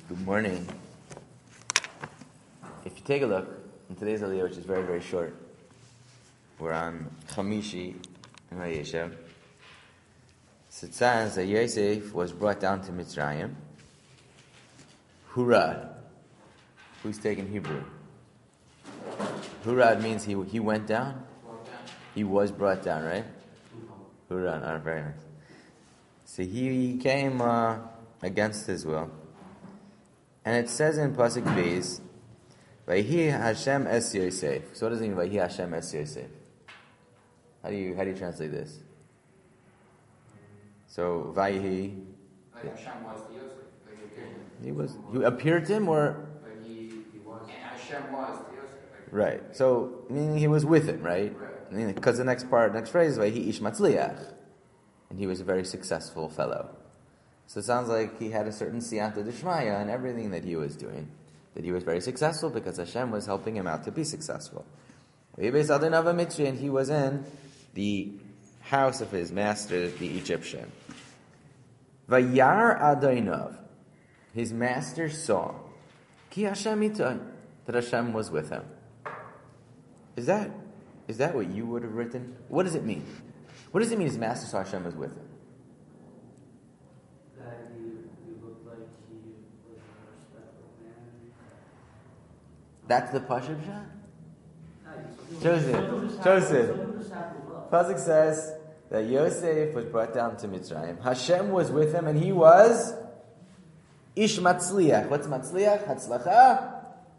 Good morning. If you take a look in today's Aliyah, which is very, very short, we're on Chamishi in Vayeshev. So it says that Yosef was brought down to Mitzrayim. Hurad. Who's taking Hebrew? Hurad means he went down. He was brought down, right? Hurad. Very nice. So he came against his will. And it says in Pasuk Beis, Vayhi Hashem es Yosef. So what does it mean, Vayhi Hashem es Yosef? How do you translate this? So Vayhi. Like Hashem was to Yosef. He appeared to him, or? Like he was. And Hashem was to Yosef. Right. So meaning he was with him, right? Because the next phrase is Vayhi Ish Matzliach, and he was a very successful fellow. So it sounds like he had a certain siyata d'shmaya in everything that he was doing. That he was very successful because Hashem was helping him out to be successful. And he was in the house of his master, the Egyptian. Vayar Adonov, his master saw, Ki Hashem itai, that Hashem was with him. Is that what you would have written? What does it mean? What does it mean his master saw Hashem was with him? That's the Pashup Shah? Joseph. Pasuk says that Yosef was brought down to Mitzrayim. Hashem was with him and he was Ish Matzliach. What's Matzliach? Hatzlacha?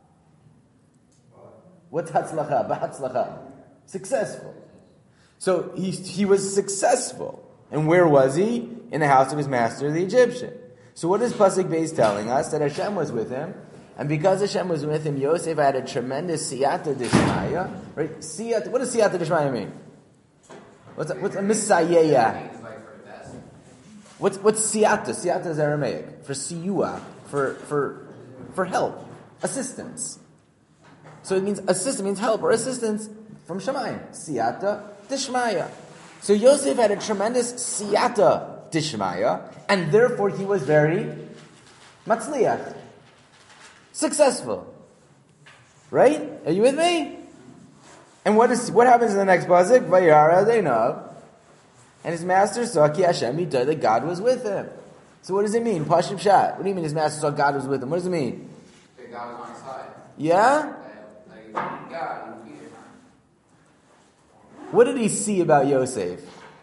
What's Hatzlacha? B'Hatzlacha. Successful. So he was successful. And where was he? In the house of his master, the Egyptian. So what is Pasuk Beis telling us? That Hashem was with him. And because Hashem was with him, Yosef had a tremendous siyata d'shmaya. Right? What does siyata d'shmaya mean? What's a misayaya? What's siyata? Siyata is Aramaic for siyua, for help, assistance. So it means assistance, means help or assistance from Shemayim. Siyata d'shmaya. So Yosef had a tremendous siyata d'shmaya, and therefore he was very matzliach. Successful. Right? Are you with me? And what happens in the next pasuk? Vayara Deinav. And his master saw Ki Hashem itai, that God was with him. So what does it mean? Pashup Shat. What do you mean his master saw God was with him? What does it mean? That God was on his side. Yeah? Like God, he defeated him. What did he see about Yosef?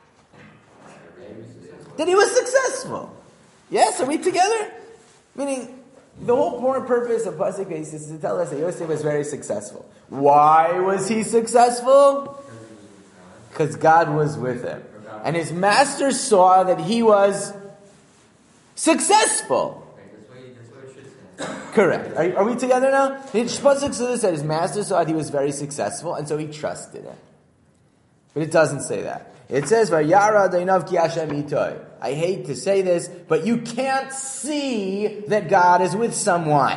That he was successful. Yes? Are we together? Meaning, the whole purpose of Pasuk Beis is to tell us that Yosef was very successful. Why was he successful? Because God was with him. And his master saw that he was successful. That's what it should say. Correct. Are we together now? Pasuk said his master saw that he was very successful, and so he trusted him. But it doesn't say that. It says, Vayara Deinav Ki Hashem itai. I hate to say this, but you can't see that God is with someone.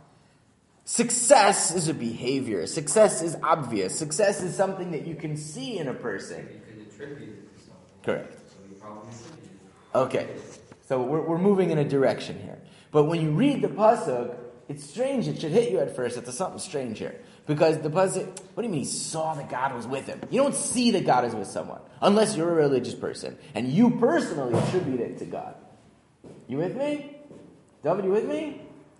Success is a behavior. Success is obvious. Success is something that you can see in a person. You could attribute it to something. Correct. So you probably attribute it. Okay. So we're moving in a direction here. But when you read the pasuk, it's strange. It should hit you at first. It's something strange here. Because the pasuk, what do you mean he saw that God was with him? You don't see that God is with someone. Unless you're a religious person. And you personally attribute it to God. You with me? David, you with me?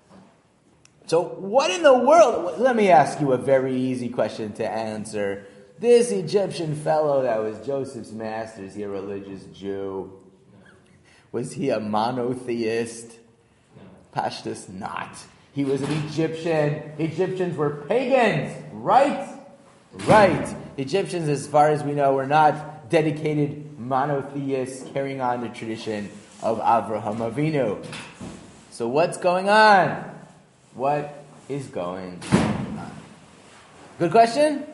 So what in the world? Let me ask you a very easy question to answer. This Egyptian fellow that was Joseph's master, is he a religious Jew? Was he a monotheist? Pashtus, not. He was an Egyptian. Egyptians were pagans, right? Right. Egyptians, as far as we know, were not dedicated monotheists carrying on the tradition of Avraham Avinu. So what's going on? What is going on? Good question?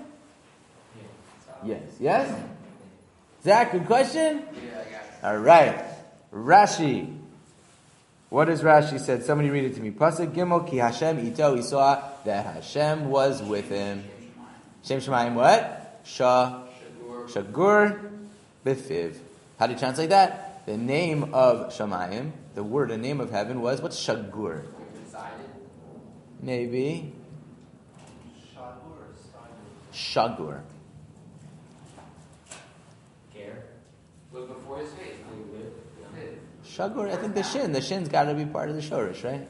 Yes. Yes? Zach, good question? Yeah, I got it. All right. Rashi. What does Rashi said? Somebody read it to me. Pasuk Gimel Ki Hashem ito. He saw that Hashem was with him. Shem Shemayim what? Shagur Bifiv. How do you translate that? The name of Shemayim, the name of heaven was, what's Shagur? Maybe. Shagur. Care. Was before his face. Shagur, I think the shin. The shin's got to be part of the shorish, right?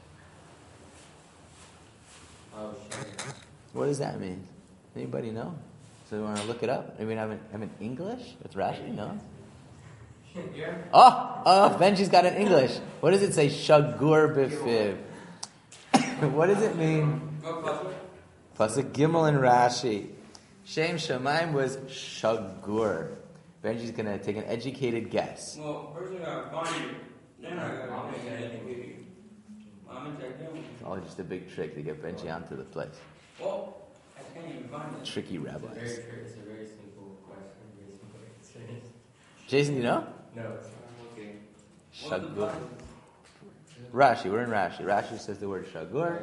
Oh, shit. What does that mean? Anybody know? So we want to look it up? Maybe have an English with Rashi? No? Yeah. Oh, Benji's got an English. What does it say? Shagur b'fiv. What does it mean? Pasuk Gimel and Rashi. Shem Shemaim was Shagur. Benji's going to take an educated guess. Well, first I got bonded, then I got educated. Mom and Dad. It's all just a big trick to get Benji onto the place. Well, I can't even find it. Tricky rabbis. It's a very simple question. Very simple answer. Jason, do you know? No, it's not okay. Shagur. Rashi, we're in Rashi. Rashi says the word Shagur.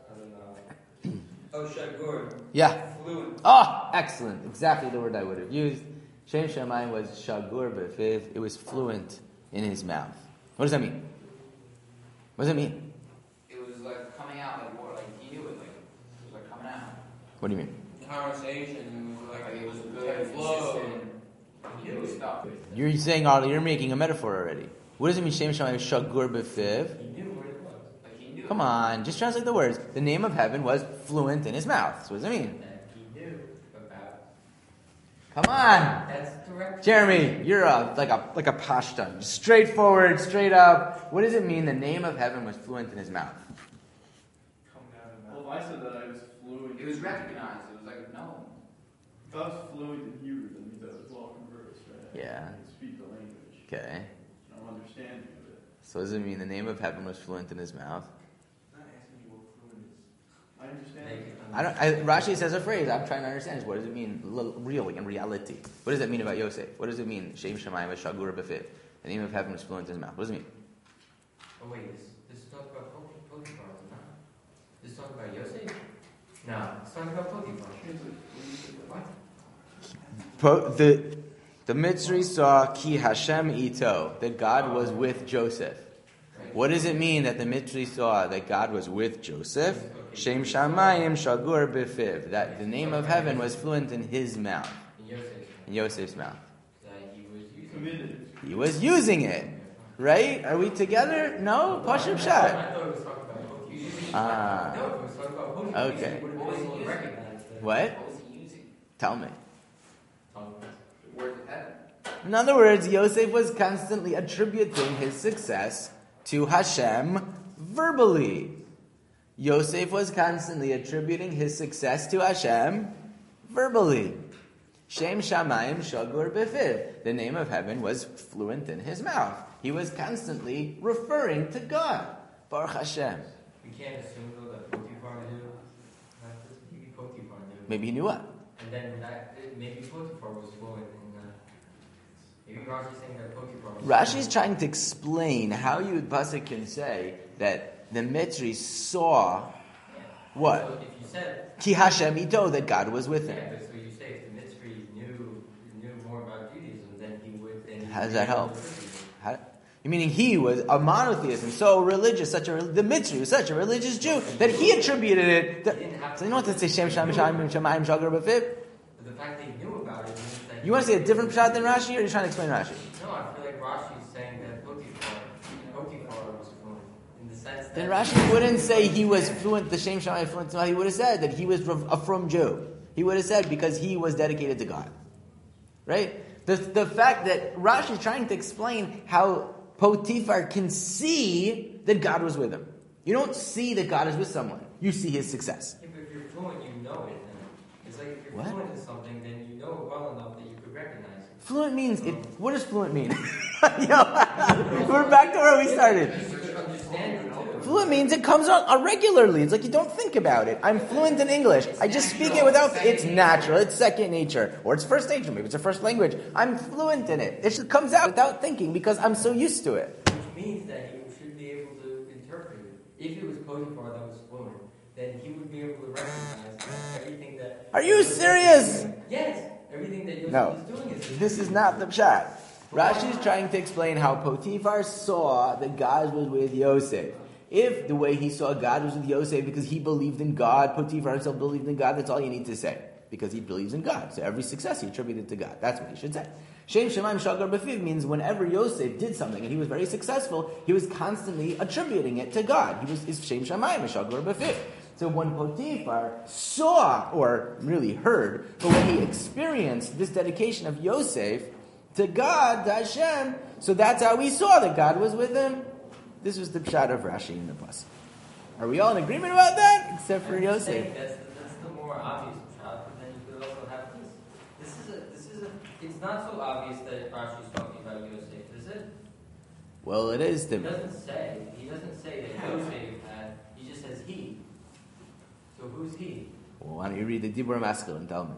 Oh, Shagur. Yeah. Fluent. Oh, excellent. Exactly the word I would have used. Shem Shamayim was Shagur b'fiv. It was fluent in his mouth. What does that mean? What does that mean? It was like coming out like what? Like he knew it. Like it was like coming out. What do you mean? Conversation. Like it was good flow. He knew stuff. You're saying you're making a metaphor already. What does it mean? Shem Shamayim Shagur b'fiv. He knew what it was. Like he knew. Come on, just translate the words. The name of heaven was fluent in his mouth. So what does it mean? That he knew about. Come on. That's direct. Jeremy, you're like a pashtan. Straightforward, straight up. What does it mean the name of heaven was fluent in his mouth? Well, if I said that I was fluent. It was recognized. It was like known. If I was fluent in Hebrew, that means I was well conversed, right? Yeah. I could speak the language. Okay. No understanding of it. So does it mean the name of heaven was fluent in his mouth? I'm not asking you what fluent is. I understand. Rashi says a phrase. I'm trying to understand is what does it mean really in reality? What does that mean about Yosef? What does it mean? Shem Shamayim was Shagur b'fiv. The name of heaven was fluent in his mouth. What does it mean? Oh wait, this is talking about Potiphar, no? This is talking about Yosef? No, it's talking about Potiphar. What? The Mitzri saw Ki Hashem ito, that God was with Joseph. What does it mean that the Mitzri saw that God was with Joseph? Shem Shamayim Shagur b'fiv. That the name of heaven was fluent in his mouth. In Yosef's mouth. That he was using. Committed. He was using it. Right? Are we together? No? Pashim I Shad. thought it was talking about Potiphar. Ah. No, it was talking about Potiphar. Okay. He would have been able to recognize that. What? What was he using? Tell me. The words of heaven. In other words, Yosef was constantly attributing his success to Hashem verbally. Yosef was constantly attributing his success to Hashem verbally. Shem Shamayim Shagur b'fiv. The name of heaven was fluent in his mouth. He was constantly referring to God. Baruch Hashem. We can't assume though that Potiphar knew. Not this. Maybe Potiphar knew. Maybe he knew what? And then maybe Potiphar was fluent in. Maybe Rashi's saying that Potiphar was. Rashi's trying to explain how Yud Pasuk can say that the Mitzri saw what? So if you said. Ki Hashem ito, that God was with him. Yeah, but so you say if the Mitzri knew more about Judaism, then he would. How does that help? Meaning he was a monotheist and so religious, the Mitzri was such a religious Jew that he attributed it. So you know what to say? Shem Shamayim Shagur b'fiv. But the fact that he knew about it means that. You want to say a different pshat than Rashi, or are you trying to explain Rashi? No, I feel like Rashi is saying that Potiphar was fluent in the sense that. Then Rashi wouldn't say he was fluent. The Shem Shamayim fluent. He would have said that he was a from Jew. He would have said because he was dedicated to God, right? The fact that Rashi is trying to explain how Potiphar can see that God was with him. You don't see that God is with someone. You see his success. Yeah, but if you're fluent, you know it. Then. It's like if you're What? fluent in something, then you know it well enough that you could recognize it. Fluent means what does fluent mean? We're back to where we started. You could understand it too. Fluent means it comes out regularly. It's like you don't think about it. I'm fluent in English. I just speak it without. It's natural. It's second nature, or it's first nature. Maybe it's a first language. I'm fluent in it. It just comes out without thinking because I'm so used to it. Which means that he should be able to interpret it. If it was Potiphar that was fluent, then he would be able to recognize everything that. Are you serious? Yes, everything that Yosef No, is doing is. this is not the pshat. Rashi is trying to explain how Potiphar saw that God was with Yosef. If the way he saw God was with Yosef because he believed in God, Potiphar himself believed in God, that's all you need to say. Because he believes in God. So every success he attributed to God. That's what he should say. Shem Shemaim Shagar B'fiv means whenever Yosef did something and he was very successful, he was constantly attributing it to God. He was Shem Shemaim Shagar B'fiv. So when Potiphar saw, or really heard, but when he experienced this dedication of Yosef to God, to Hashem, so that's how we saw that God was with him. This was the pshat of Rashi in the pasuk. Are we all in agreement about that? Except for Yosef. That's the more obvious pshat, but then you could also have this. It's not so obvious that Rashi is talking about Yosef, is it? Well, it is to me. He doesn't say that Yosef had, he just says he. So who's he? Well, why don't you read the Dibur Maskil and tell me?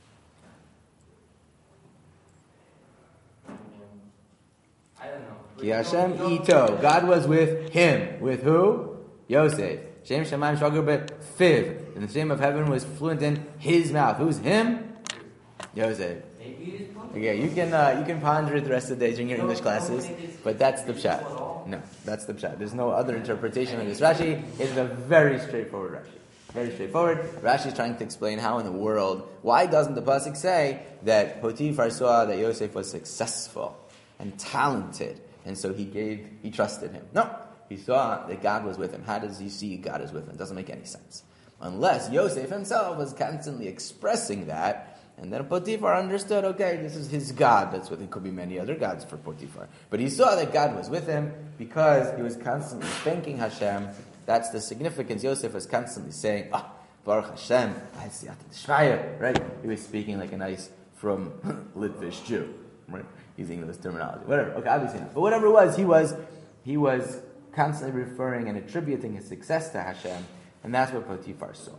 I don't know. Ki Hashem ito. God was with him. With who? Yosef. Shem Shemaim Shagar B'fiv. And the shame of heaven was fluent in his mouth. Who's him? Yosef. Maybe it is Okay, you can ponder it the rest of the day during your English classes, but that's the pshat. No, that's the pshat. There's no other interpretation of this Rashi. It's a very straightforward Rashi. Very straightforward. Rashi is trying to explain how in the world, why doesn't the pasuk say that Potiphar saw that Yosef was successful and talented, and so he trusted him? No, he saw that God was with him. How does he see God is with him? It doesn't make any sense. Unless Yosef himself was constantly expressing that, and then Potiphar understood, okay, this is his God that's with him. Could be many other gods for Potiphar. But he saw that God was with him because he was constantly thanking Hashem. That's the significance. Yosef was constantly saying, Baruch Hashem, right? He was speaking like a nice, from Litvish Jew, right? Using those terminology. Whatever. Okay, obviously not. But whatever it was, he was constantly referring and attributing his success to Hashem, and that's what Potiphar saw.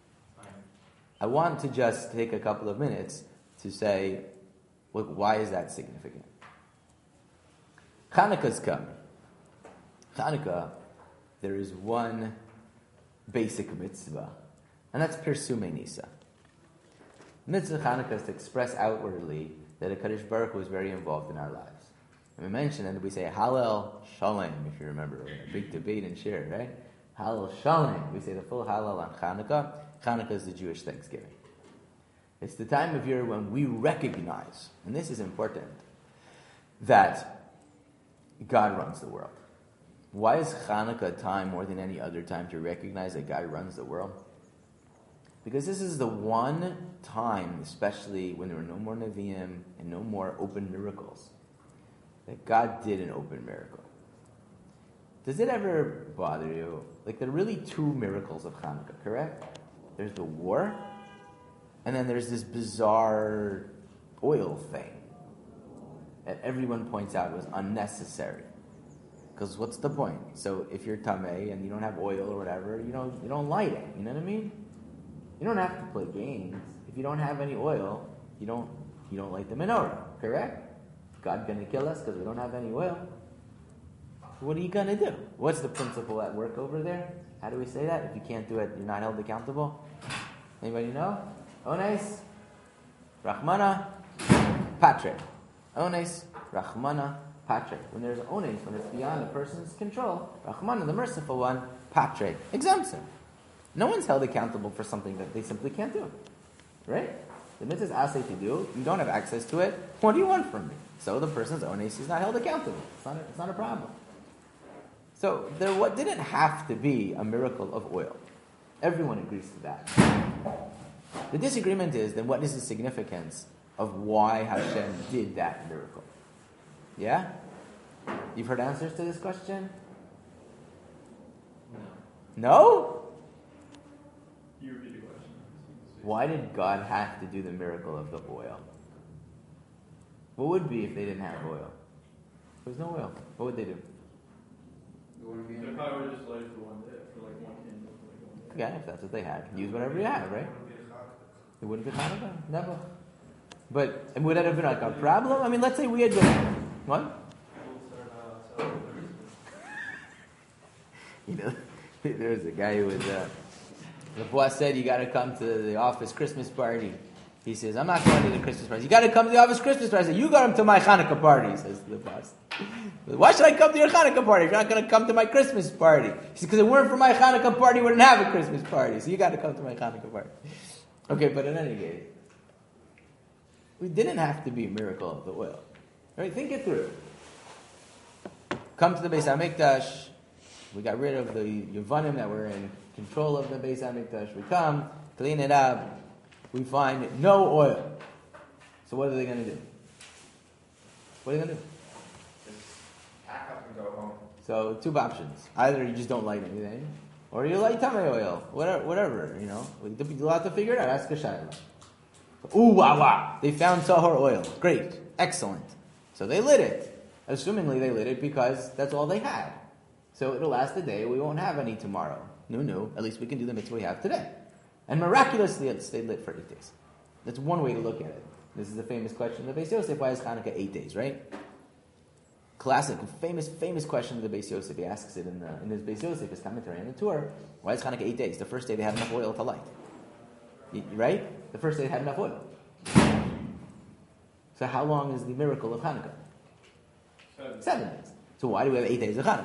I want to just take a couple of minutes to say, look, why is that significant? Chanukah's coming. Chanukah, there is one basic mitzvah, and that's Pirsume Nisa. Mitzvah Chanukah is to express outwardly that HaKadosh Baruch Hu was very involved in our lives. And we mentioned, and we say Hallel Shalom, if you remember, a big debate in Shir, right? Hallel Shalom. We say the full Hallel on Chanukah. Chanukah is the Jewish Thanksgiving. It's the time of year when we recognize, and this is important, that God runs the world. Why is Chanukah a time more than any other time to recognize that God runs the world? Because this is the one time, especially when there were no more Nevi'im and no more open miracles, that God did an open miracle. Does it ever bother you? Like, there are really two miracles of Chanukah, correct? There's the war, and then there's this bizarre oil thing that everyone points out was unnecessary. Because what's the point? So if you're tamei and you don't have oil or whatever, you don't light it. You know what I mean? You don't have to play games. If you don't have any oil, you don't light the menorah. Correct? God gonna kill us because we don't have any oil. What are you gonna do? What's the principle at work over there? How do we say that? If you can't do it, you're not held accountable. Anybody know? Ones, Rachmana, Patre. Ones, Rachmana, Patre. When there's ones, when it's beyond a person's control, Rachmana, the merciful one, Patre, exempts him. No one's held accountable for something that they simply can't do. Right? The mitzvah is asked to do. You don't have access to it. What do you want from me? So the person's ones is not held accountable. It's not a problem. So there didn't have to be a miracle of oil. Everyone agrees to that. The disagreement is, then what is the significance of why Hashem did that miracle? Yeah? You've heard answers to this question? No? You repeat the question. Why did God have to do the miracle of the oil? What would be if they didn't have oil? There's no oil. What would they do? They probably would have just lighted for one day, for like one candle. Okay, if that's what they had. Use whatever you have, right? It wouldn't be Hanukkah. Never. But would that have been like a problem? I mean, let's say we had been... What? There's a guy who was... the boss said, you got to come to the office Christmas party. He says, I'm not going to the Christmas party. You got to come to the office Christmas party. I said, you got him to my Hanukkah party, says the boss. Why should I come to your Hanukkah party if you're not going to come to my Christmas party? He said, because if it weren't for my Hanukkah party, we wouldn't have a Christmas party. So you got to come to my Hanukkah party. Okay, but in any case, we didn't have to be a miracle of the oil. Right? Think it through. Come to the Beis HaMikdash. We got rid of the Yevanim that were in control of the Beis HaMikdash. We come, clean it up. We find no oil. So what are they going to do? What are they going to do? Pack up and go home. So 2 options. Either you just don't light anything, or you light tamei oil. Whatever, you know. You'll have to figure it out. Ask a shayla. Ooh, wah, wah. They found tahor oil. Great. Excellent. So they lit it. Assumingly they lit it because that's all they had. So it'll last a day. We won't have any tomorrow. No. At least we can do the mitzvah we have today. And miraculously it stayed lit for 8 days. That's one way to look at it. This is the famous question of the Beis Yosef. Why is Hanukkah 8 days, right? Classic, famous question of the Beis Yosef. He asks it in his Beis Yosef, his commentary on the Torah. Why is Hanukkah 8 days? The first day they had enough oil to light. Right? The first day they had enough oil. So how long is the miracle of Hanukkah? 7 days. So why do we have 8 days of Hanukkah?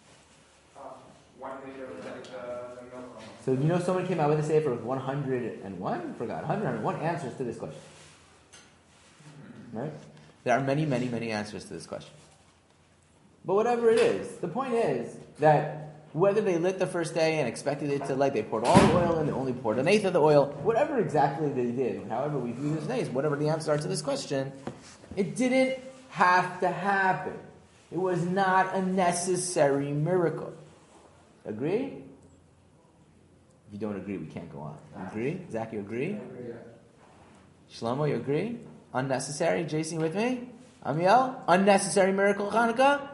1 liter of the milk. So you know someone came out with a sefer with 101? Forgot. 101 answers to this question. Right? There are many, many, many answers to this question. But whatever it is, the point is that whether they lit the first day and expected it to light, they poured all the oil in, they only poured 1/8 of the oil, whatever exactly they did, however we view this days, whatever the answer are to this question, it didn't have to happen. It was not a necessary miracle. Agree? If you don't agree, we can't go on. You agree? Zach, you agree? Shlomo, you agree? Unnecessary? Jason, with me? Amiel? Unnecessary miracle Hanukkah?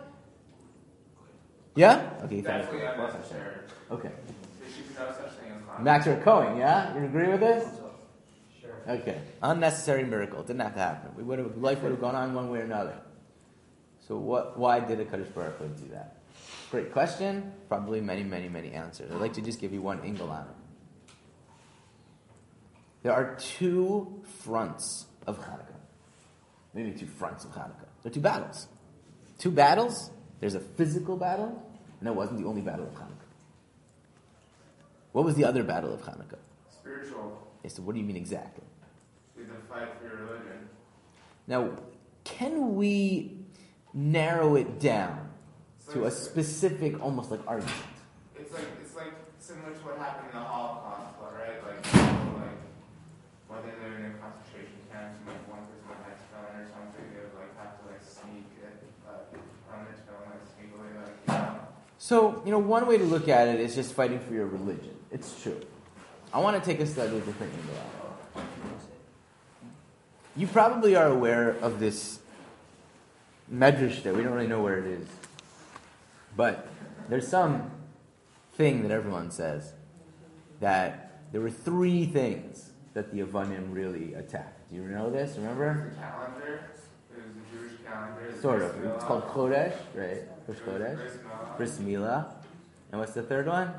Yeah? Okay. Definitely unnecessary. Okay. There should be no such thing as Hanukkah. Max, you're Cohen, yeah? You agree with this? Sure. Okay. Unnecessary miracle. It didn't have to happen. Life would have gone on one way or another. So why did a Kadosh Baruch Hu do that? Great question. Probably many, many, many answers. I'd like to just give you one angle on it. There are 2 fronts of Hanukkah. Maybe 2 fronts of Hanukkah. There are 2 battles. 2 battles. There's a physical battle, and that wasn't the only battle of Hanukkah. What was the other battle of Hanukkah? Spiritual. Okay, so what do you mean exactly? It's a fight for your religion. Now, can we narrow it down So to a it's- specific, almost like argument? It's like similar to what happened in the Holocaust, right? Like whether they're in a concentration camps and like one person had tefillin or something, they would like have to like sneak it, run their tefillin, like sneakily, like So, one way to look at it is just fighting for your religion. It's true. I want to take a slightly different angle on it. You probably are aware of this medrash that we don't really know where it is. But there's some thing that everyone says that there were 3 things that the Yevanim really attacked. Do you know this? Remember? The calendar, it was the Jewish calendar. the Sort of. Bris It's Milah. called Chodesh, right? Rosh It was Chodesh. Bris Milah. Bris Milah. And what's the third one?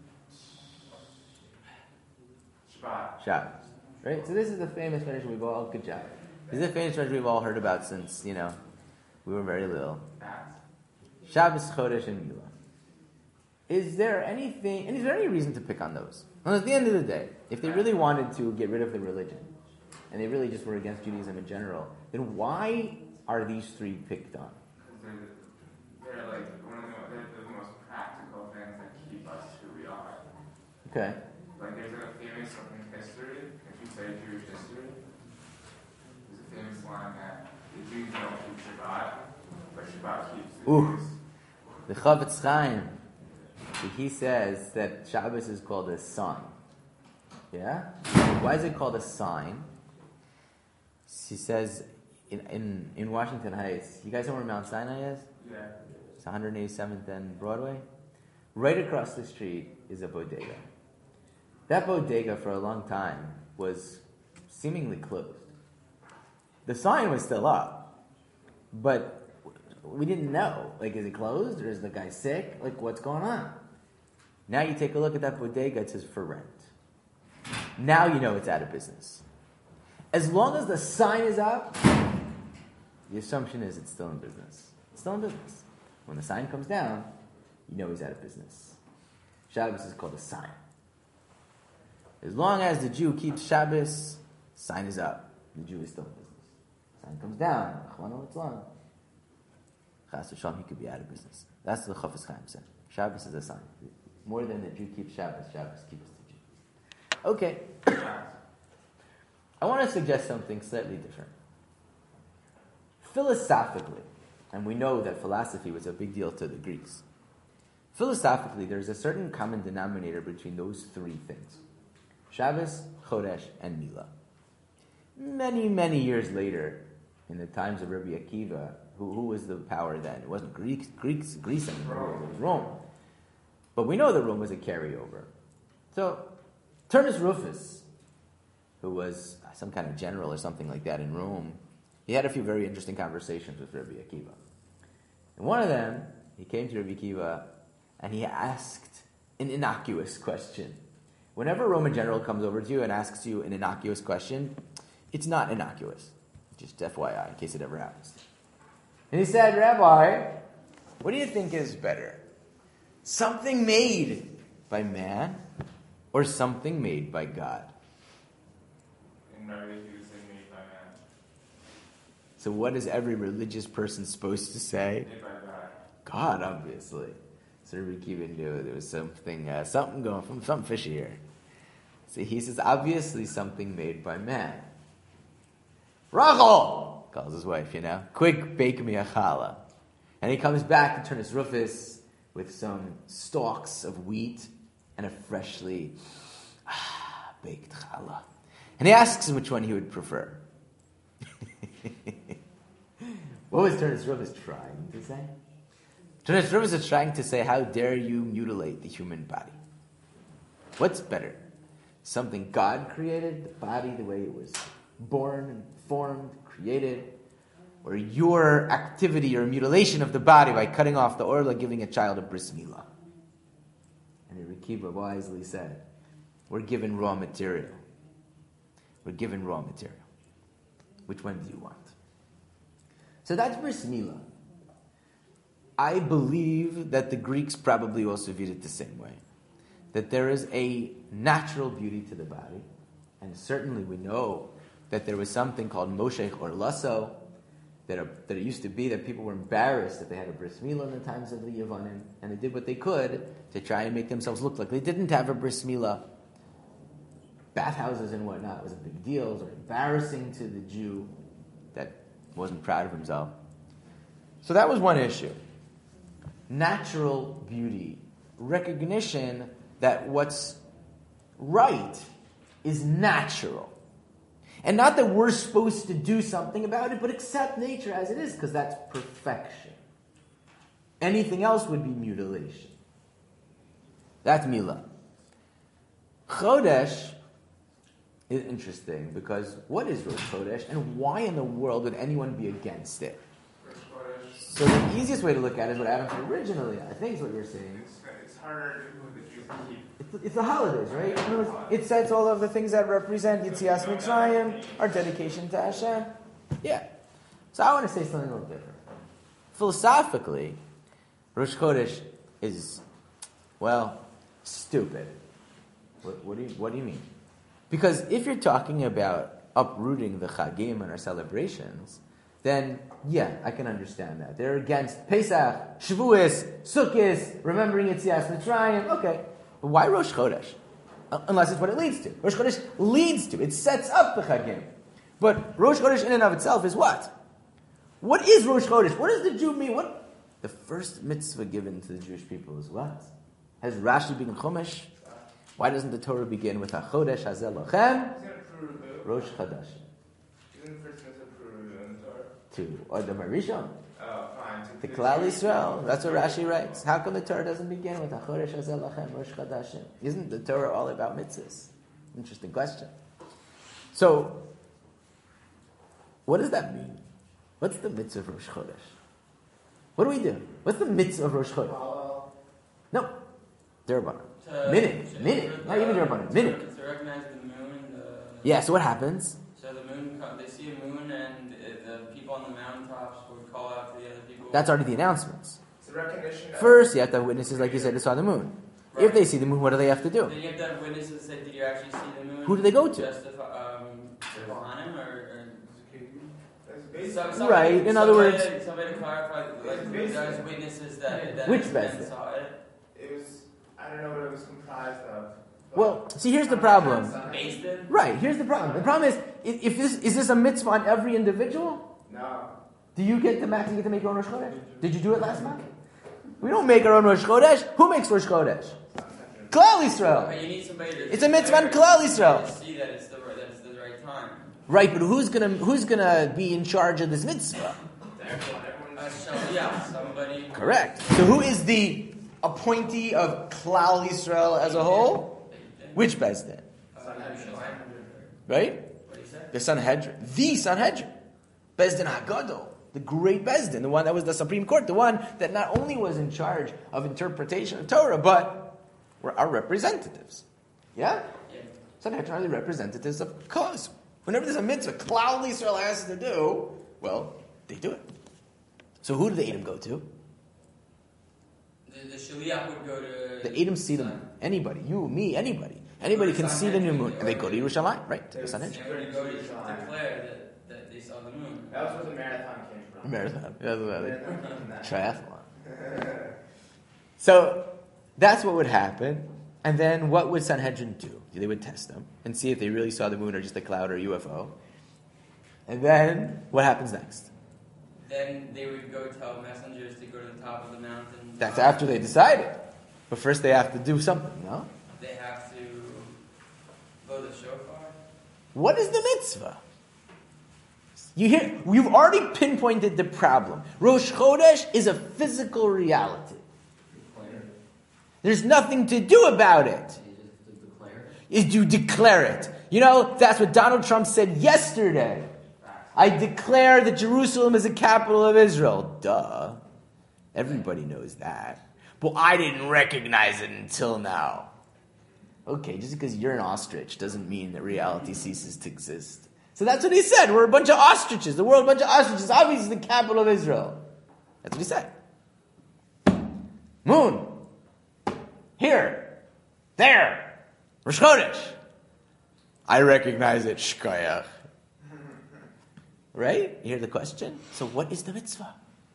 Shabbat. Shabbos. Right? So this is the famous medrash we've all, good job. This is the famous medrash we've all heard about since, we were very little. Fast. Shabbos, Chodesh, and Milah. Is there any reason to pick on those? Well, at the end of the day, if they really wanted to get rid of the religion, and they really just were against Judaism in general, then why are these 3 picked on? Because they're like they're the most practical things that keep us who we are. Okay. Like there's a famous in history, if you say Jewish history, there's a famous line that the Jews don't keep Shabbat, but Shabbat keeps the Ooh. Jews. The Chavetz Chaim, he says that Shabbos is called a sign. Yeah? Why is it called a sign? He says in Washington Heights, you guys know where Mount Sinai is? Yeah. It's 187th and Broadway. Right across the street is a bodega. That bodega for a long time was seemingly closed. The sign was still up, but we didn't know. Like, is it closed or is the guy sick? Like, what's going on? Now you take a look at that bodega, it says for rent. Now you know it's out of business. As long as the sign is up, the assumption is it's still in business. still in business. When the sign comes down, you know he's out of business. Shabbos is called a sign. As long as the Jew keeps Shabbos, sign is up. The Jew is still in business. Sign comes down, Chas v'shalom, he could be out of business. That's what the Chofetz Chaim said. Shabbos is a sign. More than the Jew keeps Shabbos, Shabbos keeps the Jew. Okay. I want to suggest something slightly different. Philosophically, and we know that philosophy was a big deal to the Greeks. Philosophically, there's a certain common denominator between those three things. Shabbos, Chodesh, and Milah. Many, many years later, in the times of Rabbi Akiva, who was the power then? It wasn't Greece anymore, it was Rome. But we know that Rome was a carryover. So, Turnus Rufus, who was some kind of general or something like that in Rome, he had a few very interesting conversations with Rabbi Akiva. And one of them, he came to Rabbi Akiva and he asked an innocuous question. Whenever a Roman general comes over to you and asks you an innocuous question, it's not innocuous. Just FYI, in case it ever happens. And he said, Rabbi, what do you think is better? Something made by man or something made by God? In our he was made by man. So what is every religious person supposed to say? Made by God. God, obviously. So Rabbi Akiva knew there was something going from something fishy here. So he says, obviously something made by man. Rachel calls his wife, quick, bake me a challah. And he comes back to Turnus Rufus with some stalks of wheat and a freshly baked challah. And he asks him which one he would prefer. What was Turnus Rufus trying to say? Turnus Rufus is trying to say, how dare you mutilate the human body? What's better? Something God created, the body the way it was born and formed, created, or your activity or mutilation of the body by cutting off the orla, giving a child a bris milah? And Rabbi Akiva wisely said, we're given raw material. We're given raw material. Which one do you want? So that's bris milah. I believe that the Greeks probably also viewed it the same way. That there is a natural beauty to the body, and certainly we know that there was something called Moshech or Lasso, that it used to be that people were embarrassed that they had a bris milah in the times of the Yevanim, and they did what they could to try and make themselves look like they didn't have a bris milah. Bathhouses and whatnot was a big deal. It was embarrassing to the Jew that wasn't proud of himself. So that was one issue. Natural beauty. Recognition that what's right is natural. And not that we're supposed to do something about it, but accept nature as it is, because that's perfection. Anything else would be mutilation. That's Milah. Chodesh is interesting, because what is Rosh Chodesh, and why in the world would anyone be against it? So the easiest way to look at it is what Adam said originally, I think is what you're saying. It's harder to do with the Jews keep. It's the holidays, right? It sets all of the things that represent Yitzias Mitzrayim, our dedication to Hashem. Yeah. So I want to say something a little different. Philosophically, Rosh Chodesh is, stupid. What do you mean? Because if you're talking about uprooting the Chagim and our celebrations, then, I can understand that. They're against Pesach, Shavuos, Sukkot, remembering Yitzias Mitzrayim. Okay. But why Rosh Chodesh? Unless it's what it leads to. Rosh Chodesh leads to. It sets up the Chagim. But Rosh Chodesh in and of itself is what? What is Rosh Chodesh? What does the Jew mean? What? The first mitzvah given to the Jewish people is what? Has Rashi begin Chumash? Why doesn't the Torah begin with HaChodesh Hazel Lochem? Rosh Chodesh. Isn't the first mitzvah in the Torah? To Adam Harishon. Oh, fine. The Klal Yisrael. That's what Rashi writes. How come the Torah doesn't begin with HaChodesh Hazel Lochem, Rosh Chodashim? Isn't the Torah all about mitzvahs? Interesting question. So, what does that mean? What's the mitzvah of Rosh Chodesh? What do we do? What's the mitzvah of Rosh Chodesh? No. Derabbanan. Minute. Not even Derabbanan. Minute. To recognize the moon. Yeah, so what happens? So the moon, they see a moon, and the people on the mountaintops would call out to the other people That's already the announcements. It's a recognition. First, you have to have witnesses, like you said, who saw the moon. Right. If they see the moon, what do they have to do? Then you have to have witnesses that say, did you actually see the moon? Who do they go to? Justify, Kohanim Right, in other words- Somebody to clarify, like, there's witnesses that Which men Bezdin? saw it. It was, I don't know what it was comprised of. but- Well, see, here's the problem. Bezdin? Right, here's the problem. The problem is is this a mitzvah on every individual? No. Do you get to make your own Rosh Chodesh? Did you do it last month? We don't make our own Rosh Chodesh. Who makes Rosh Chodesh? Klal Yisrael. But you need somebody to It's a mitzvah on Klal Yisrael. to see that it's the right time. Right, but who's gonna be in charge of this mitzvah? Yeah, somebody. Correct. So who is the appointee of Klal Yisrael as a whole? Which Bezdin? Right? What do you say? The Sanhedrin. The Sanhedrin. Bezdin HaGadol. The great Bezdin. The one that was the Supreme Court. The one that not only was in charge of interpretation of Torah, but were our representatives. Yeah? Yeah. Sanhedrin are the representatives of Klal. Whenever there's a mitzvah Klal Yisrael has to do, well, they do it. So who do the Edom go to? The Shaliach would go to... The Edom see them. Anybody. You, me, anybody. Anybody can see the new moon. And they go to Yerushalayim, right? To the Sanhedrin. They would go to declare that they saw the moon. That was where the marathon came from. Marathon. That's about it. Marathon. Triathlon. So that's what would happen. And then what would Sanhedrin do? They would test them and see if they really saw the moon or just a cloud or a UFO. And then what happens next? Then they would go tell messengers to go to the top of the mountain. That's after they decided. But first they have to do something, no? They have to blow the shofar. What is the mitzvah? You've already pinpointed the problem. Rosh Chodesh is a physical reality. There's nothing to do about it. Is you declare it. You know, that's what Donald Trump said yesterday. I declare that Jerusalem is the capital of Israel. Duh. Everybody knows that. But I didn't recognize it until now. Okay, just because you're an ostrich doesn't mean that reality ceases to exist. So that's what he said. We're a bunch of ostriches. The world, a bunch of ostriches. Obviously the capital of Israel. That's what he said. Moon. Here. There. Rosh Chodesh. I recognize it. Shkoyach. Right? You hear the question? So what is the mitzvah?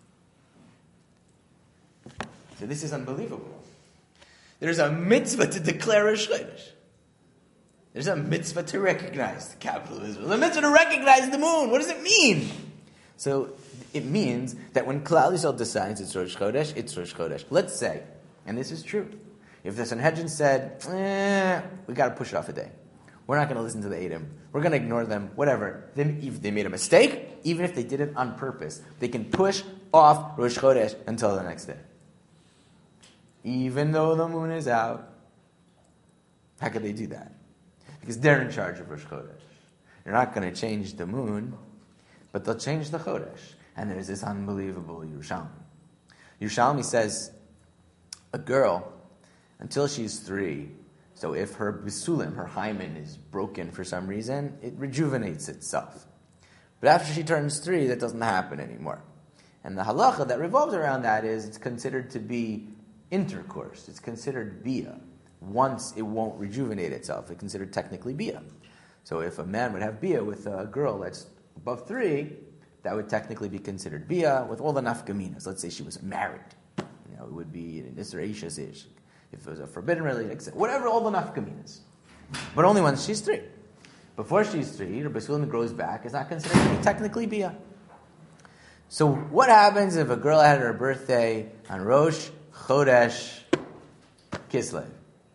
So this is unbelievable. There's a mitzvah to declare Rosh Chodesh. There's a mitzvah to recognize the capital of Israel. There's a mitzvah to recognize the moon. What does it mean? So it means that when Klal Yisrael decides it's Rosh Chodesh, it's Rosh Chodesh. Let's say, and this is true, if the Sanhedrin said, we got to push it off a day. We're not going to listen to the Edom. We're going to ignore them, whatever. If they made a mistake, even if they did it on purpose, they can push off Rosh Chodesh until the next day. Even though the moon is out. How could they do that? Because they're in charge of Rosh Chodesh. They're not going to change the moon, but they'll change the Chodesh. And there's this unbelievable Yerushalmi. Yerushalmi says, a girl, until she's 3, so if her bisulim, her hymen, is broken for some reason, it rejuvenates itself. But after she turns 3, that doesn't happen anymore. And the halacha that revolves around that is it's considered to be intercourse. It's considered bia. Once it won't rejuvenate itself, it's considered technically bia. So if a man would have bia with a girl that's above 3, that would technically be considered bia with all the nafkaminas. Let's say she was married. You know, it would be an isra ishas ish. If it was a forbidden relationship, whatever, all the nafkaminas. But only once she's 3. Before she's 3, her basulim grows back. It's not considered to be technically bia. So what happens if a girl had her birthday on Rosh Chodesh Kislev?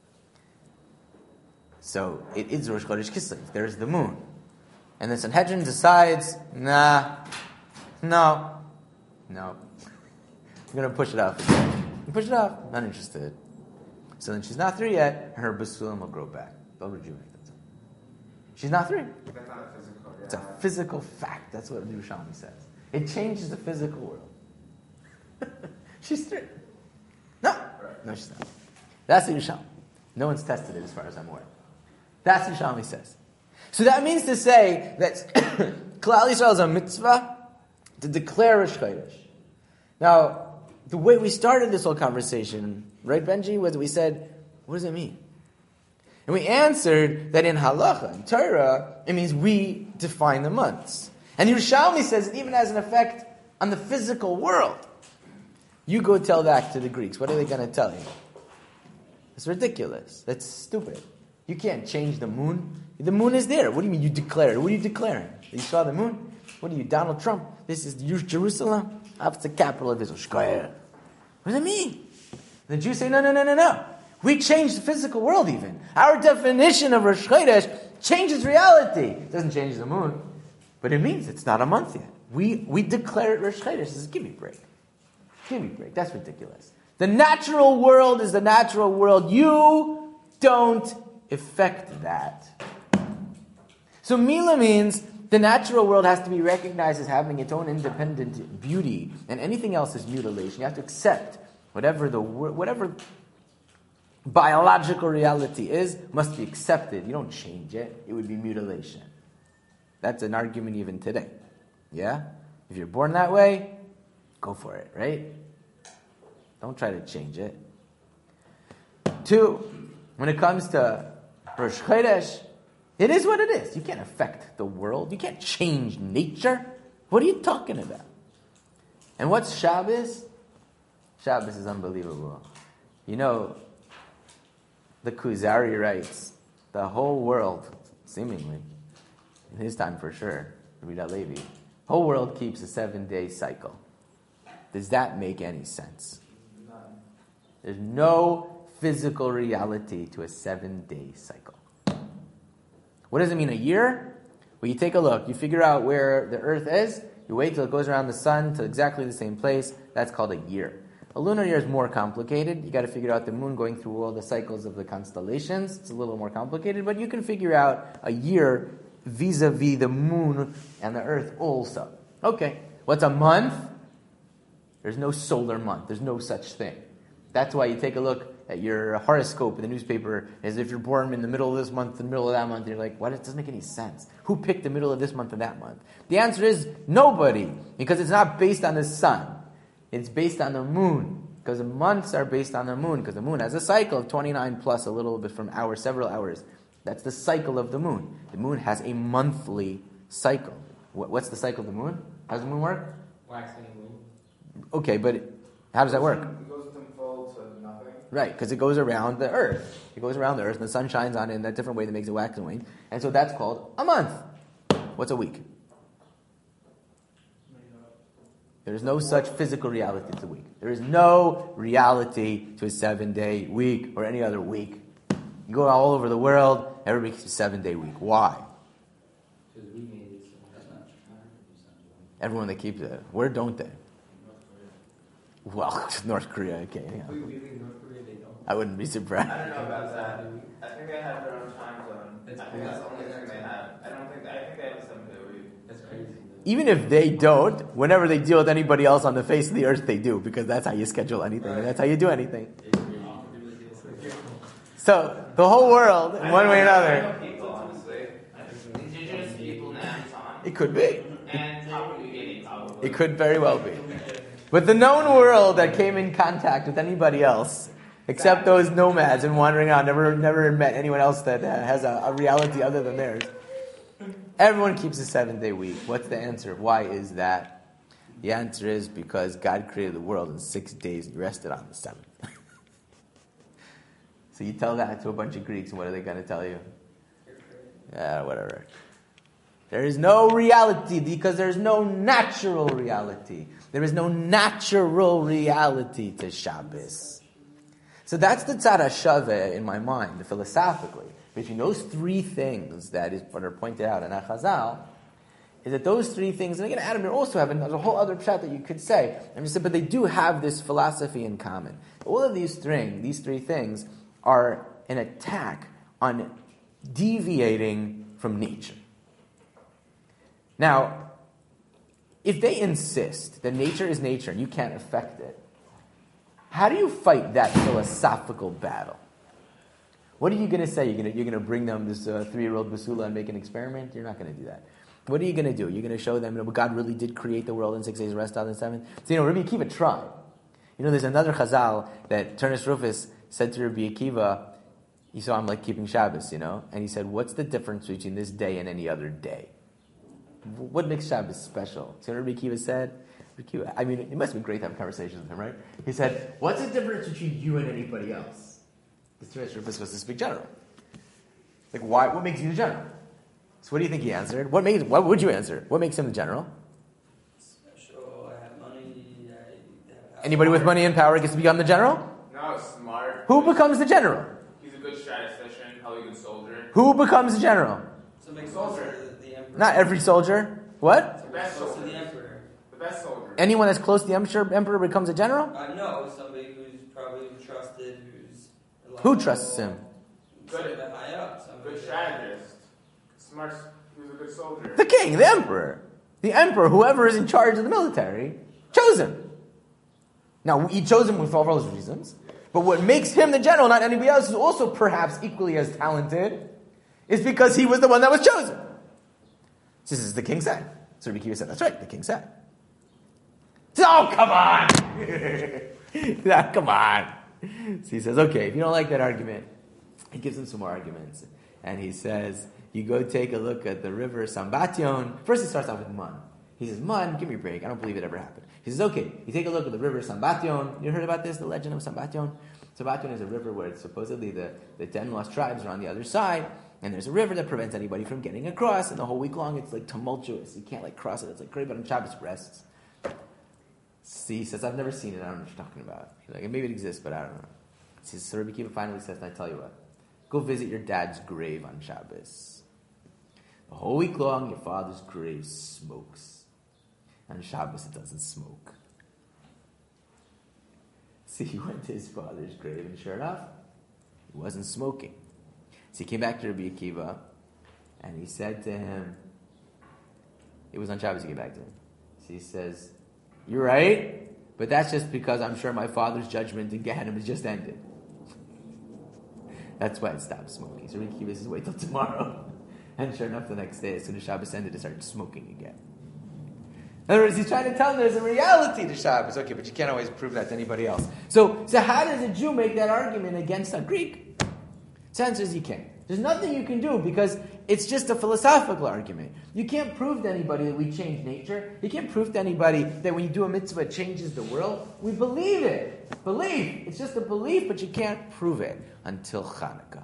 So it is Rosh Chodesh Kislev. There's the moon. And the Sanhedrin decides, no. I'm going to push it off again. Push it off. Not interested. So then she's not 3 yet, and her basulim will grow back. They'll rejuvenate themselves. She's not 3. That's not a physical. It's a physical fact. That's what the Yerushalmi says. It changes the physical world. She's 3. No, she's not. That's the Yerushalmi. No one's tested it as far as I'm aware. That's what Yerushalmi says. So that means to say that Klal Yisrael is a mitzvah to declare Rosh Chodesh. Now, the way we started this whole conversation, right, Benji, was we said, what does it mean? And we answered that in halacha, in Torah, it means we define the months. And Yerushalmi says it even has an effect on the physical world. You go tell that to the Greeks. What are they going to tell you? It's ridiculous. That's stupid. You can't change the moon. The moon is there. What do you mean you declare it? What are you declaring? You saw the moon? What are you, Donald Trump? This is Jerusalem? It's the capital of Israel. What does it mean? The Jews say, no. We changed the physical world even. Our definition of Rosh Chodesh changes reality. It doesn't change the moon. But it means it's not a month yet. We declare it Rosh Chodesh. It says, give me a break. Give me a break. That's ridiculous. The natural world is the natural world. You don't affect that. So Mila means the natural world has to be recognized as having its own independent beauty, and anything else is mutilation. You have to accept whatever biological reality is, must be accepted. You don't change it. It would be mutilation. That's an argument even today. Yeah? If you're born that way, go for it, right? Don't try to change it. 2, when it comes to Rosh Chodesh, it is what it is. You can't affect the world. You can't change nature. What are you talking about? And what's Shabbos? Shabbos is unbelievable. You know, the Kuzari writes, the whole world, seemingly, in his time for sure, Rabbi Levi, whole world keeps a 7-day cycle. Does that make any sense? There's no physical reality to a 7-day cycle. What does it mean, a year? Well, you take a look. You figure out where the Earth is. You wait till it goes around the sun to exactly the same place. That's called a year. A lunar year is more complicated. You got to figure out the moon going through all the cycles of the constellations. It's a little more complicated, but you can figure out a year vis-a-vis the moon and the Earth also. Okay, what's a month? There's no solar month. There's no such thing. That's why you take a look at your horoscope in the newspaper as if you're born in the middle of this month, the middle of that month. And you're like, what? It doesn't make any sense. Who picked the middle of this month and that month? The answer is nobody, because it's not based on the sun. It's based on the moon, because the months are based on the moon, because the moon has a cycle of 29 plus a little bit from hours, several hours. That's the cycle of the moon. The moon has a monthly cycle. What's the cycle of the moon? How does the moon work? Waxing moon. Okay, but how does that work? It goes from full to nothing. Right, because it goes around the Earth. It goes around the Earth, and the sun shines on it in that different way that makes it wax and wane. And so that's called a month. What's a week? There is no such physical reality to a week. There is no reality to a 7-day week or any other week. You go all over the world, everybody keeps a 7-day week. Why? Because we made it. Everyone that keeps it. Where don't they? Well, North Korea, okay. Yeah. We live in North Korea, they don't. I wouldn't be surprised. I don't know about that. I think they have their own time zone. That's I think that's the only thing they have. I think they have a 7-day week. That's crazy. Even if they don't, whenever they deal with anybody else on the face of the earth, they do, because that's how you schedule anything, and that's how you do anything. So, the whole world, in one way or another, People, honestly. Indigenous people in Amazon. it could be. And probably It could very well be. But the known world that came in contact with anybody else, except those nomads and wandering around, never met anyone else that has a reality other than theirs. Everyone keeps a 7-day week. What's the answer? Why is that? The answer is because God created the world in 6 days and He rested on the 7th. So you tell that to a bunch of Greeks, and what are they going to tell you? Yeah, whatever. There is no reality because there's no natural reality. There is no natural reality to Shabbos. So that's the tzad hashava in my mind, philosophically. Between those 3 things that are pointed out in Achazal, is that those 3 things, and again, Adam, you also have a whole other pshat that you could say. I'm just saying, but they do have this philosophy in common. All of these 3 things are an attack on deviating from nature. Now, if they insist that nature is nature and you can't affect it, how do you fight that philosophical battle? What are you going to say? You're going to bring them this 3-year-old basula and make an experiment? You're not going to do that. What are you going to do? You're going to show them that God really did create the world in 6 days and rest on the 7th? So, Rabbi Akiva tried. There's another Chazal that Turnus Rufus said to Rabbi Akiva, he saw him like keeping Shabbos, and he said, what's the difference between this day and any other day? What makes Shabbos special? So Rabbi Akiva said, it must have been great to have conversations with him, right? He said, what's the difference between you and anybody else? Because Turnus Rufus was to speak general. Like, why? What makes you the general? So what do you think he answered? What would you answer? What makes him the general? Special, I have money, Anybody with money and power gets to become the general? No, smart. Who becomes the general? He's a good statistician, probably a good soldier. Who becomes the general? So make soldier the emperor. Not every soldier. What? The best Close to soldier. the emperor. The best soldier. Anyone that's close to the emperor becomes a general? No, somebody who's probably trusted, who's Who trusts him? Somebody high up. Somebody Good strategist. Smart. Who's a good soldier. The king, the emperor. The emperor, whoever is in charge of the military, chose him. Now, he chose him for all those reasons. But what makes him the general, not anybody else, who's also perhaps equally as talented, is because he was the one that was chosen. This is the king said. So Rabbi Akiva said, that's right, the king said. Oh, come on! Come on! So he says, okay, if you don't like that argument, he gives him some more arguments. And he says, you go take a look at the river Sambation. First he starts off with Man. He says, Man, give me a break. I don't believe it ever happened. He says, okay, you take a look at the river Sambation. You heard about this, the legend of Sambation? Sambation is a river where supposedly the 10 lost tribes are on the other side, and there's a river that prevents anybody from getting across, and the whole week long it's like tumultuous. You can't cross it. It's like great, but on Shabbos rests. See, he says, I've never seen it. I don't know what you're talking about. Like, maybe it exists, but I don't know. He says, so Rabbi Akiva finally says, and I tell you what, go visit your dad's grave on Shabbos. The whole week long, your father's grave smokes. On Shabbos, it doesn't smoke. See, he went to his father's grave, and sure enough, he wasn't smoking. So he came back to Rabbi Akiva, and he said to him, it was on Shabbos he came back to him. So he says, you're right, but that's just because I'm sure my father's judgment in Gehenna has just ended. That's why it stopped smoking. So Rabbi Akiva says, wait till tomorrow. And sure enough, the next day, as soon as Shabbos ended, it started smoking again. In other words, he's trying to tell them there's a reality to Shabbos. Okay, but you can't always prove that to anybody else. So how does a Jew make that argument against a Greek? The answer is you can't. There's nothing you can do because it's just a philosophical argument. You can't prove to anybody that we change nature. You can't prove to anybody that when you do a mitzvah, it changes the world. We believe it. Belief. It's just a belief, but you can't prove it until Hanukkah.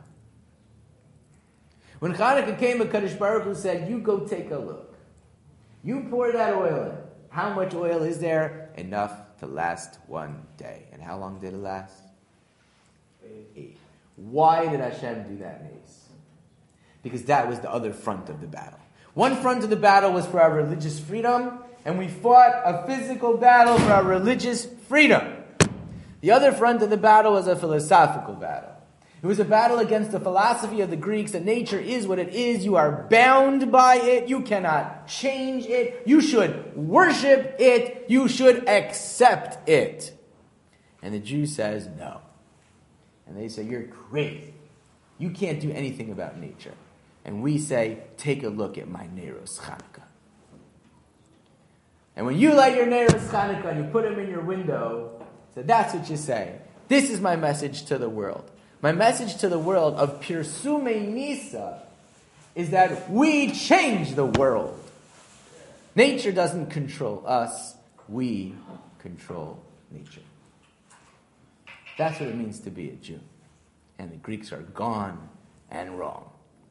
When Hanukkah came, HaKadosh Baruch Hu said, you go take a look. You pour that oil in. How much oil is there? Enough to last one day. And how long did it last? 8. Why did Hashem do that, Mace? Because that was the other front of the battle. One front of the battle was for our religious freedom, and we fought a physical battle for our religious freedom. The other front of the battle was a philosophical battle. It was a battle against the philosophy of the Greeks that nature is what it is. You are bound by it. You cannot change it. You should worship it. You should accept it. And the Jew says no. And they say, you're crazy. You can't do anything about nature. And we say, take a look at my Neiros Chanukah. And when you light your Neiros Chanukah and you put them in your window, so that's what you say. This is my message to the world. My message to the world of Pirsume Nisa is that we change the world. Nature doesn't control us. We control nature. That's what it means to be a Jew. And the Greeks are gone and wrong.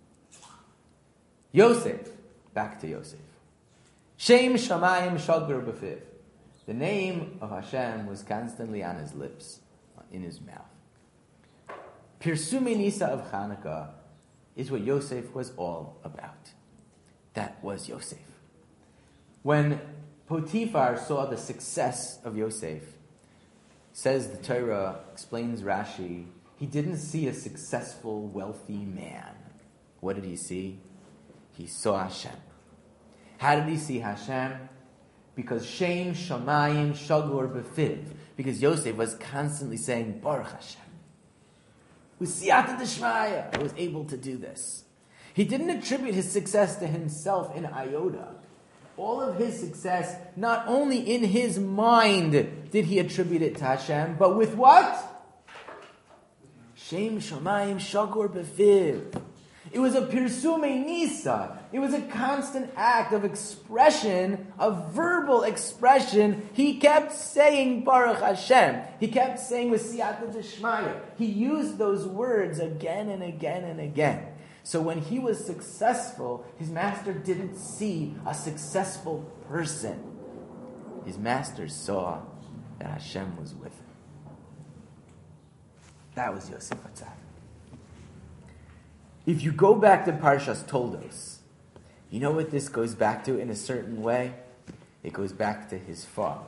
Yosef. Back to Yosef. Shem Shamayim Shagur B'fiv. The name of Hashem was constantly on his lips, in his mouth. Pirsume Nisa of Hanukkah is what Yosef was all about. That was Yosef. When Potiphar saw the success of Yosef, says the Torah, explains Rashi, he didn't see a successful, wealthy man. What did he see? He saw Hashem. How did he see Hashem? Because Shem Shamayim Shagur B'fiv. Because Yosef was constantly saying, Baruch Hashem. With Siyata D'Shmaya, I was able to do this. He didn't attribute his success to himself in iota. All of his success, not only in his mind did he attribute it to Hashem, but with what? Shem Shamayim Shakur Befiv. It was a pirsume nisa. It was a constant act of expression, of verbal expression. He kept saying Baruch Hashem. He kept saying with Siyata Deshmaya. He used those words again and again and again. So when he was successful, his master didn't see a successful person. His master saw that Hashem was with him. That was Yosef Atzadik. If you go back to Parshas Toldos, you know what this goes back to in a certain way? It goes back to his father.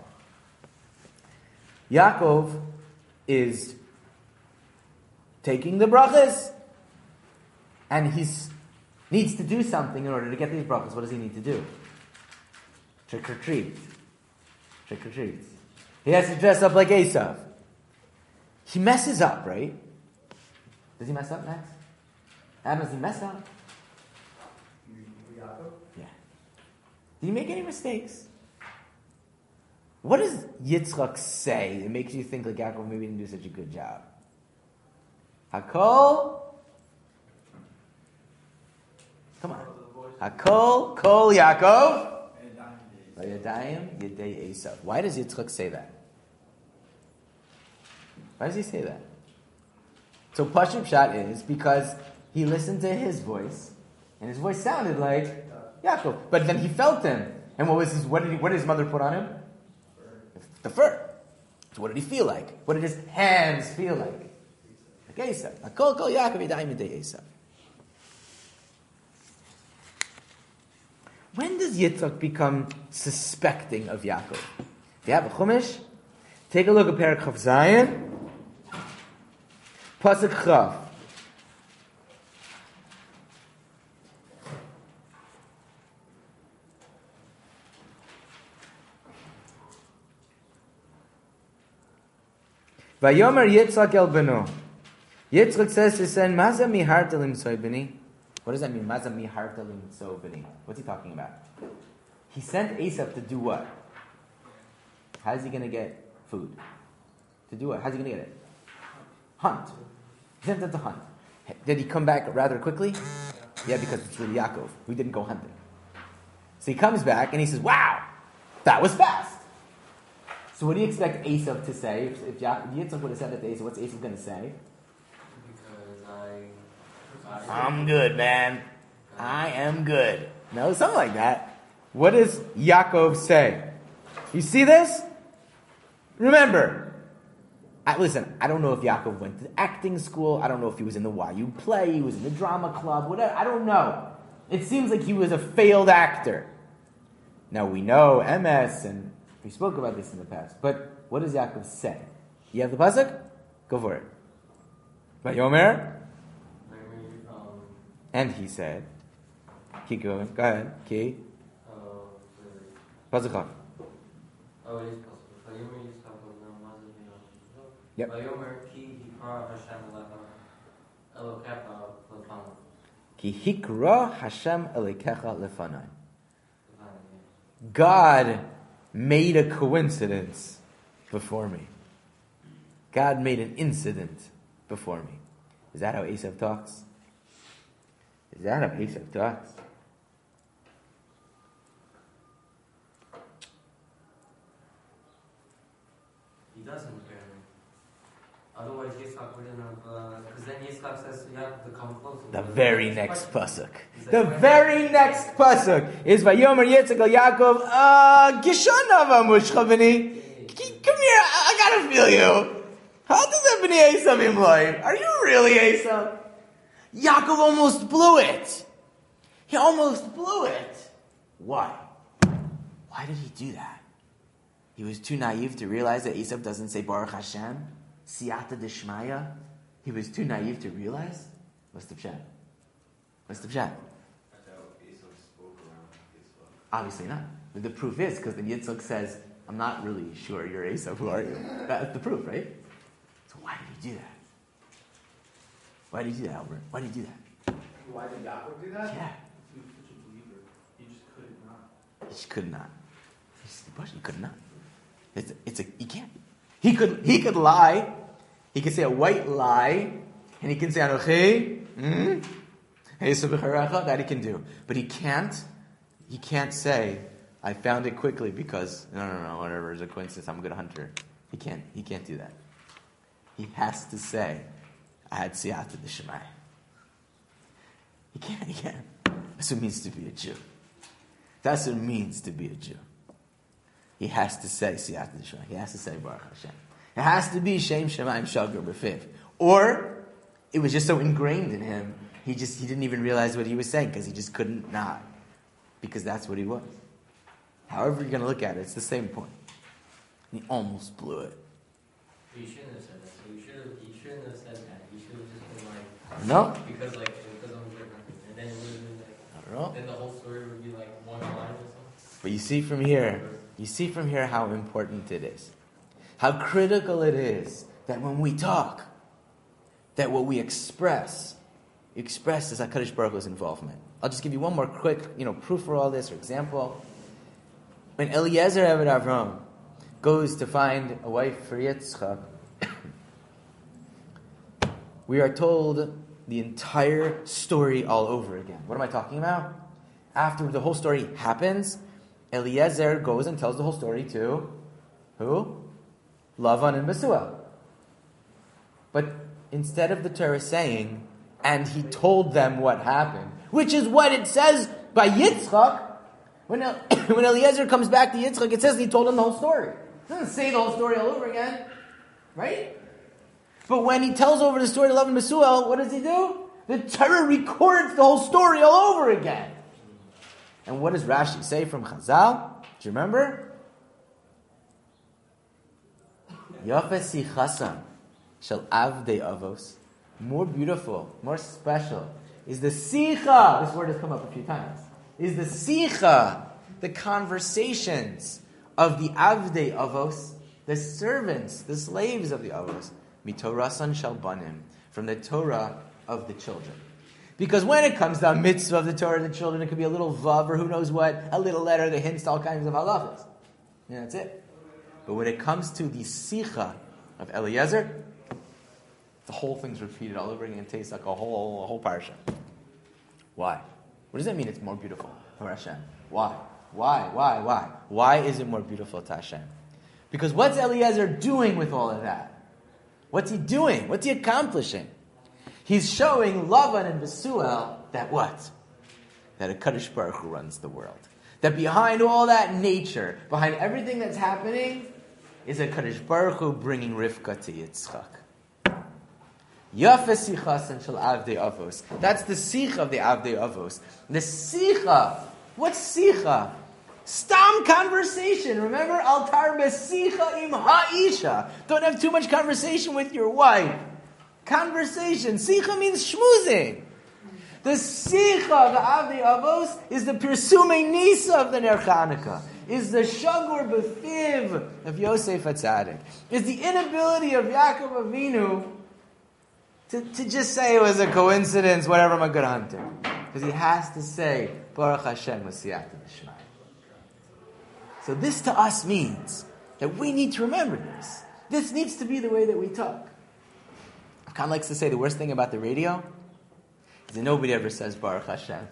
Yaakov is taking the brachas, and he needs to do something in order to get these brachas. What does he need to do? Trick or treat. Trick or treat. He has to dress up like Esav. He messes up, right? Does he mess up next? Adam, does he mess up? Yeah. Did he make any mistakes? What does Yitzchak say that makes you think like Yaakov maybe didn't do such a good job? Hakol. Come on. Hakol, Kol Yaakov. Vayadayim Yedei Esav. Why does Yitzchak say that? Why does he say that? So Pashut Pshat is because he listened to his voice, and his voice sounded like Yaakov. But then he felt him. And what did his mother put on him? The fur. So what did he feel like? What did his hands feel like? Like Esav. Hakol Kol Yaakov Yedayim Yedei Esav. When does Yitzchak become suspecting of Yaakov? If you have a Chumash, take a look at Perek Chav Zayin, Pasuk Chav. Vayomer Yitzchak el beno. Yitzchak says to his son, Maza miharta limtzoi b'ni. What does that mean? Maza miharta limtzoi b'ni. What's he talking about? He sent Esav to do what? How is he going to get food? To do what? How's he going to get it? Hunt. He sent him to hunt. Did he come back rather quickly? Yeah, because it's with Yaakov. We didn't go hunting. So he comes back and he says, wow, that was fast. So what do you expect Esav to say? If Yitzchak would have said that to Esav, what's Esav going to say? Because I'm good, man. I am good. No, something like that. What does Yaakov say? You see this? Remember, listen, I don't know if Yaakov went to acting school. I don't know if he was in the YU play. He was in the drama club. Whatever. I don't know. It seems like he was a failed actor. Now, we know MS, and we spoke about this in the past. But what does Yaakov say? You have the pasuk? Go for it. Vayomer. And he said, keep going. Go ahead. Ki. Pasuk Chav. Oh, it is possible. Vayomer Yitzchak Yep. Vayomer ki hikra Hashem Elokecha lefanai. Ki hikra Hashem Elokecha lefanai. God made a coincidence before me. God made an incident before me. Is that how Esav talks? Is that how Esav talks? He doesn't apparently. Otherwise, Yitzchak wouldn't have. Because then Yitzchak says you have to come closer. The very next pasuk. The very next pasuk is Vayomer Yitzchak al Yaakov. Gishanav Amushchavini. Come here, I gotta feel you. How does that be Esav Imloy? Are you really Esav? Yaakov almost blew it. He almost blew it. Why? Why did he do that? He was too naive to realize that Esav doesn't say Baruch Hashem, Siyata Deshmaya. He was too naive to realize. What's the pshat? What's the pshat? Obviously not. But the proof is because then Yitzchak says, "I'm not really sure you're Esav. Who are you?" That's the proof, right? So why did he do that? Why did he do that, Albert? Why did he do that? why did Yaakov do that? Yeah. He was such a believer. He just couldn't not. He could not. He could not. He can't. He could lie. He could say a white lie, and he can say Anochi. That he can do, but he can't. He can't say, "I found it quickly because no, whatever is a coincidence. I'm a good hunter." He can't. He can't do that. He has to say, "I had siyata d'shemai." He can't. He can't. That's what it means to be a Jew. That's what it means to be a Jew. He has to say siyata d'shemai. He has to say Baruch Hashem. It has to be Shem Shemaim Shagur B'Fiv. Or it was just so ingrained in him, he didn't even realize what he was saying because he just couldn't not. Because that's what he was. However you're going to look at it, it's the same point. He almost blew it. He shouldn't have said that. So he shouldn't have said that. He should have just been like, No. because I'm different. And then it would have been like, I don't know. then the whole story would be like one line or something. But you see from here how important it is. How critical it is that when we talk, that what we express is HaKadosh Baruch Hu's involvement. I'll just give you one more quick, proof for all this, or example. When Eliezer Eved Avram goes to find a wife for Yitzchak, we are told the entire story all over again. What am I talking about? After the whole story happens, Eliezer goes and tells the whole story to who? Lavan and Bethuel. But instead of the Torah saying, and he told them what happened, which is what it says by Yitzchak, when Eliezer comes back to Yitzchak, it says he told him the whole story. It doesn't say the whole story all over again, right? But when he tells over the story to Lavan and Bethuel, what does he do? The Torah records the whole story all over again. And what does Rashi say from Chazal? Do you remember? Yafe sichasam shel avdei avos. More beautiful, more special is the sicha. This word has come up a few times. Is the sicha, the conversations of the avdei avos, the servants, the slaves of the avos, mitorasan shel banim, from the Torah of the children. Because when it comes to a mitzvah of the Torah of the children, it could be a little vav or who knows what, a little letter that hints to all kinds of halachas. Yeah, that's it. But when it comes to the sicha of Eliezer, the whole thing's repeated all over again and tastes like a whole parsha. Why? What does that mean it's more beautiful for Hashem? Why? Why is it more beautiful to Hashem? Because what's Eliezer doing with all of that? What's he doing? What's he accomplishing? He's showing Lavan and Bethuel that what? That a HaKadosh Baruch Hu runs the world. That behind all that nature, behind everything that's happening, is a HaKadosh Baruch Hu bringing Rivka to Yitzchak. Yafe sichasan shel avdei avos. That's the sicha of the avdei avos. The sicha. What's sicha? Stam conversation. Remember, altar besicha im ha'isha. Don't have too much conversation with your wife. Conversation. Sicha means schmoozing. The sicha, the avdei avos, is the pirsumei nisa of the Ner Chanukah. Is the shagur b'fiv of Yosef HaTzadik. Is the inability of Yaakov Avinu to just say it was a coincidence, whatever, I'm a good hunter. Because he has to say, Baruch Hashem Masiyata B'Shmai. So this to us means that we need to remember this. This needs to be the way that we talk. Khan likes to say the worst thing about the radio is that nobody ever says Baruch Hashem.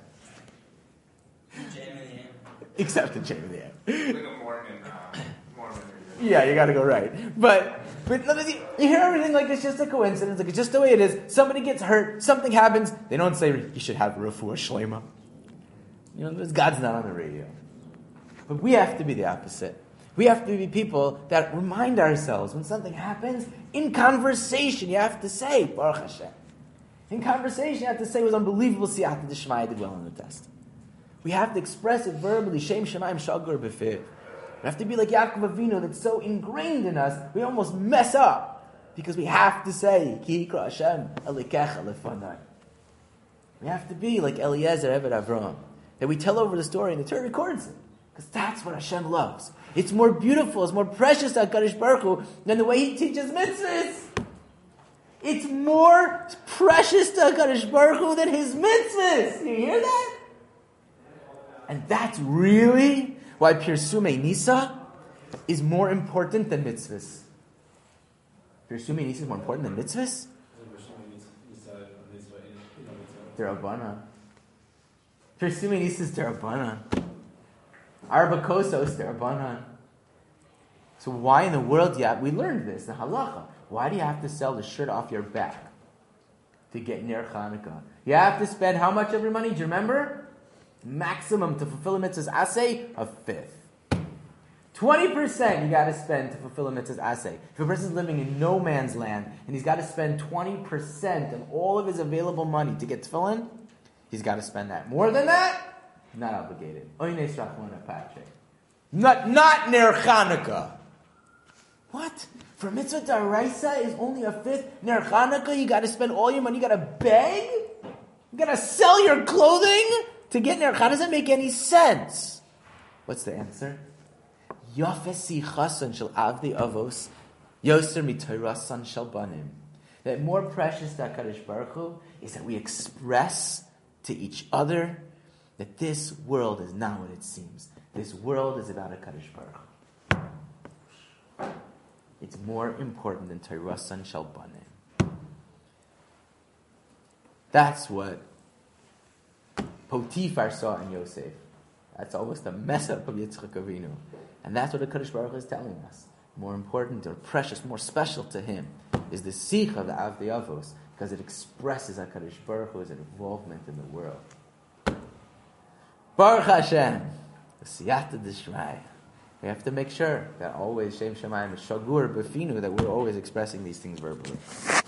Except the Jam in the Air. Like a Mormon. Yeah, you gotta go right. But you hear everything like it's just a coincidence, like it's just the way it is. Somebody gets hurt, something happens, they don't say you should have refuah shlema. God's not on the radio. But we have to be the opposite. We have to be people that remind ourselves when something happens, in conversation you have to say Baruch Hashem. In conversation you have to say it was unbelievable siyata d'shmai, I did well on the test. We have to express it verbally, Shem Shemaim Shagur B'Fiv. We have to be like Yaakov Avinu, that's so ingrained in us, we almost mess up. Because we have to say, Ki yikra Hashem elikecha lefanai. We have to be like Eliezer Eved Avram. That we tell over the story and the Torah records it. Because that's what Hashem loves. It's more beautiful, it's more precious to HaKadosh Baruch Hu than the way He teaches mitzvahs. It's more precious to HaKadosh Baruch Hu than his mitzvahs. You hear that? And that's really why Pirsumei Nisa is more important than mitzvahs. Pirsumei Nisa is more important than mitzvahs? Derabbanan. Pirsumei Nisa is Derabbanan. Arba Kosos Derabbanan. So why in the world we learned this, the halacha. Why do you have to sell the shirt off your back to get Ner Chanukah? You have to spend how much every money? Do you remember? Maximum to fulfill a mitzvah's asay, a fifth. 20% you got to spend to fulfill a mitzvah's asay. If a person's living in no man's land and he's got to spend 20% of all of his available money to get tefillin, he's got to spend that. More than that, not obligated. Oynes Rachmona Patrick. Not Ner Chanukah. What? For mitzvah daraisa is only a fifth. Ner Chanukah, you got to spend all your money. You got to beg. You got to sell your clothing to get Ner Chanukah. Doesn't make any sense. What's the answer? Yafesi chason shel avdi avos yoser mitorasan shel banim. That more precious to HaKadosh Baruch Hu is that we express to each other that this world is not what it seems. This world is about HaKadosh Baruch Hu. It's more important than Torasan Shel Banim. That's what Potiphar saw in Yosef. That's almost the mess up of Yitzchak Avinu. And that's what HaKadosh Baruch Hu is telling us. More important or precious, more special to him is the Sikh of the Avdi Avos, because it expresses HaKadosh Baruch Hu's involvement in the world. Baruch Hashem. Siyata D'Shmai. We have to make sure that always Shem Shemayim is Shagur Befinu, that we're always expressing these things verbally.